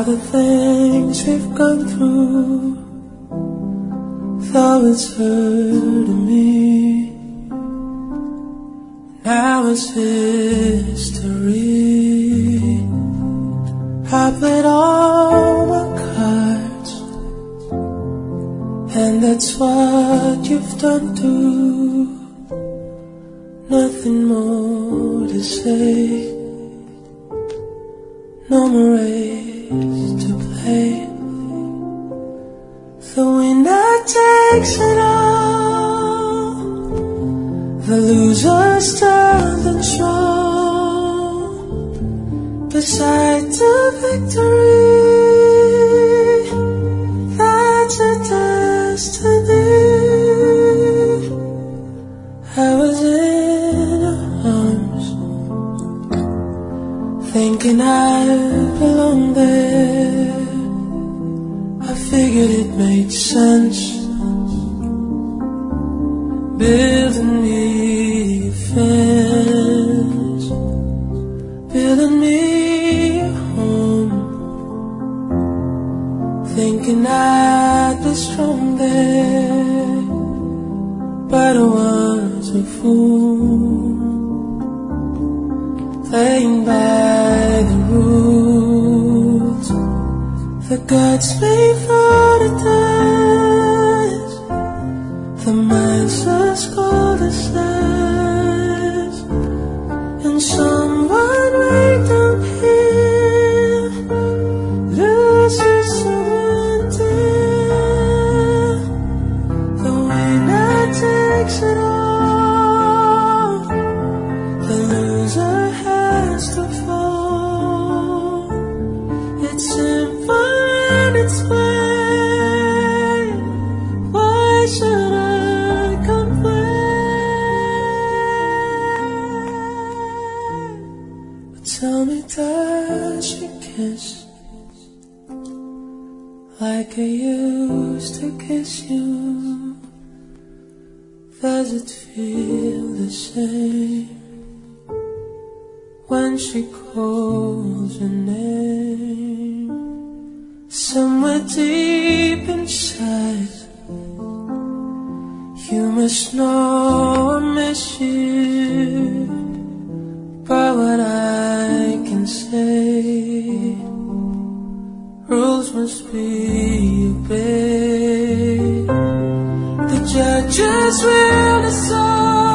about the things we've gone through, though it's hurting me. Now it's history. I played all my cards, and that's what you've done too. Nothing more to say, no more race to play. The winner takes it all, the loser standing strong beside the victory. That's a destiny. I was in your arms, thinking I belonged there. I figured it made sense, building me a fence, building me a home, thinking I'd be strong there, but I was a fool, playing by the rules the gods made for the dance. The mind's as cold as ice, and someone way down here loses someone dear. The winner takes it all, the loser has to fall. It's simple and it's plain. Why should I complain? But tell me, does she kiss like I used to kiss you? Does it feel the same when she calls your name? Somewhere deep inside, you must know I miss you. But what I can say, rules must be obeyed. The judges will decide